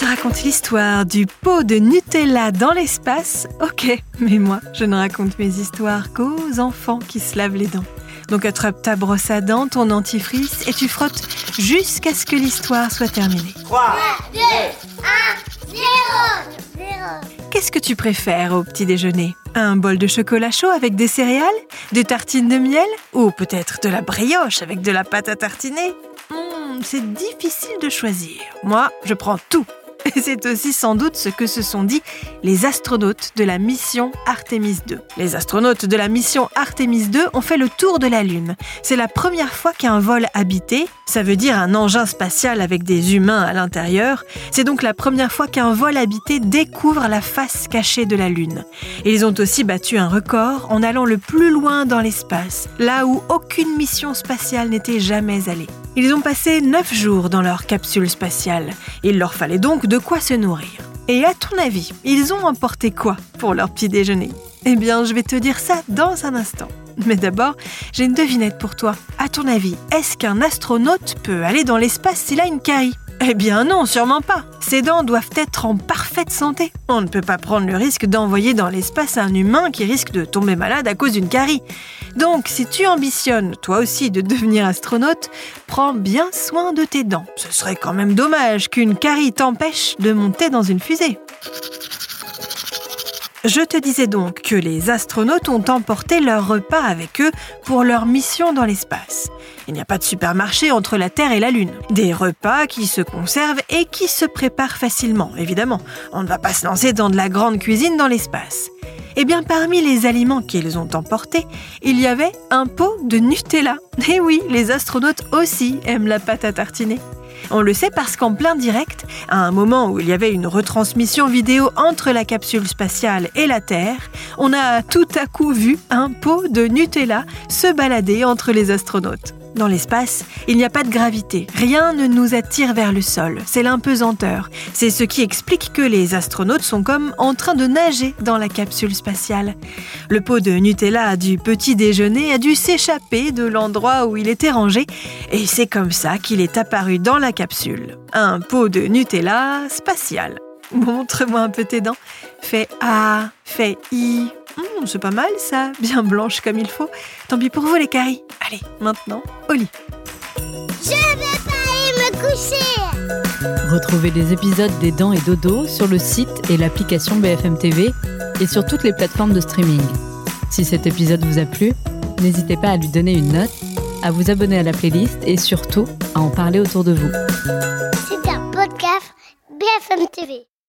raconte l'histoire du pot de Nutella dans l'espace, ok, mais moi, je ne raconte mes histoires qu'aux enfants qui se lavent les dents. Donc attrape ta brosse à dents, ton dentifrice et tu frottes jusqu'à ce que l'histoire soit terminée. 3, 2, 1, 0. Qu'est-ce que tu préfères au petit déjeuner ? Un bol de chocolat chaud avec des céréales ? Des tartines de miel ? Ou peut-être de la brioche avec de la pâte à tartiner ? C'est difficile de choisir. Moi, je prends tout. Et c'est aussi sans doute ce que se sont dit les astronautes de la mission Artemis 2. Les astronautes de la mission Artemis 2 ont fait le tour de la Lune. C'est la première fois qu'un vol habité, ça veut dire un engin spatial avec des humains à l'intérieur, c'est donc la première fois qu'un vol habité découvre la face cachée de la Lune. Et ils ont aussi battu un record en allant le plus loin dans l'espace, là où aucune mission spatiale n'était jamais allée. Ils ont passé 9 jours dans leur capsule spatiale. Il leur fallait donc de quoi se nourrir. Et à ton avis, ils ont emporté quoi pour leur petit déjeuner ? Eh bien, je vais te dire ça dans un instant. Mais d'abord, j'ai une devinette pour toi. À ton avis, est-ce qu'un astronaute peut aller dans l'espace s'il a une carie ? Eh bien non, sûrement pas. Ses dents doivent être en parfaite santé. On ne peut pas prendre le risque d'envoyer dans l'espace un humain qui risque de tomber malade à cause d'une carie. Donc, si tu ambitionnes, toi aussi, de devenir astronaute, prends bien soin de tes dents. Ce serait quand même dommage qu'une carie t'empêche de monter dans une fusée. Je te disais donc que les astronautes ont emporté leur repas avec eux pour leur mission dans l'espace. Il n'y a pas de supermarché entre la Terre et la Lune. Des repas qui se conservent et qui se préparent facilement, évidemment. On ne va pas se lancer dans de la grande cuisine dans l'espace. Eh bien, parmi les aliments qu'ils ont emportés, il y avait un pot de Nutella. Et oui, les astronautes aussi aiment la pâte à tartiner. On le sait parce qu'en plein direct, à un moment où il y avait une retransmission vidéo entre la capsule spatiale et la Terre, on a tout à coup vu un pot de Nutella se balader entre les astronautes. Dans l'espace, il n'y a pas de gravité. Rien ne nous attire vers le sol. C'est l'impesanteur. C'est ce qui explique que les astronautes sont comme en train de nager dans la capsule spatiale. Le pot de Nutella du petit déjeuner a dû s'échapper de l'endroit où il était rangé et c'est comme ça qu'il est apparu dans la capsule. Un pot de Nutella spatial. Montre-moi un peu tes dents. Fais A, fais I. C'est pas mal ça, bien blanche comme il faut. Tant pis pour vous les caries. Allez, maintenant, au lit. Je vais pas aller me coucher. Retrouvez les épisodes des Dents et Dodo sur le site et l'application BFM TV et sur toutes les plateformes de streaming. Si cet épisode vous a plu, n'hésitez pas à lui donner une note, à vous abonner à la playlist et surtout à en parler autour de vous. C'est un podcast BFM TV.